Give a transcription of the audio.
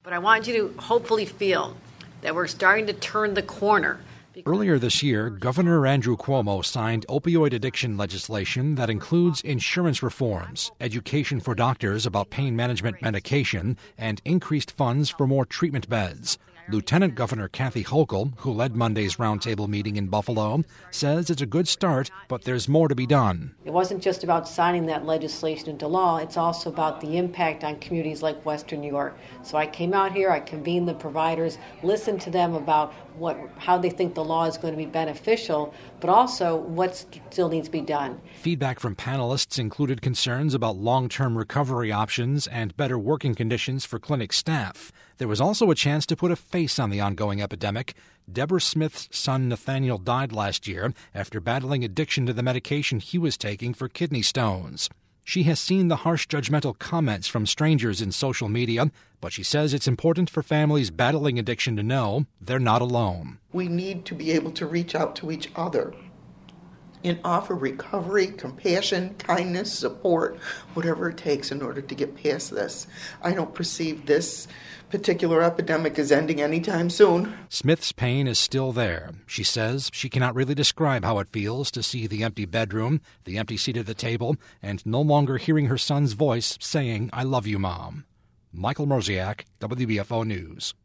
But I want you to hopefully feel that we're starting to turn the corner. Earlier this year, Governor Andrew Cuomo signed opioid addiction legislation that includes insurance reforms, education for doctors about pain management medication, and increased funds for more treatment beds. Lieutenant Governor Kathy Hochul, who led Monday's roundtable meeting in Buffalo, says it's a good start, but there's more to be done. It wasn't just about signing that legislation into law, it's also about the impact on communities like Western New York. So I came out here, I convened the providers, listened to them about how they think the law is going to be beneficial, but also what still needs to be done. Feedback from panelists included concerns about long-term recovery options and better working conditions for clinic staff. There was also a chance to put a face on the ongoing epidemic. Deborah Smith's son Nathaniel died last year after battling addiction to the medication he was taking for kidney stones. She has seen the harsh judgmental comments from strangers in social media, but she says it's important for families battling addiction to know they're not alone. We need to be able to reach out to each other and offer recovery, compassion, kindness, support, whatever it takes in order to get past this. I don't perceive this particular epidemic is ending anytime soon. Smith's pain is still there. She says she cannot really describe how it feels to see the empty bedroom, the empty seat at the table, and no longer hearing her son's voice saying, "I love you, Mom." Michael Mroziak, WBFO News.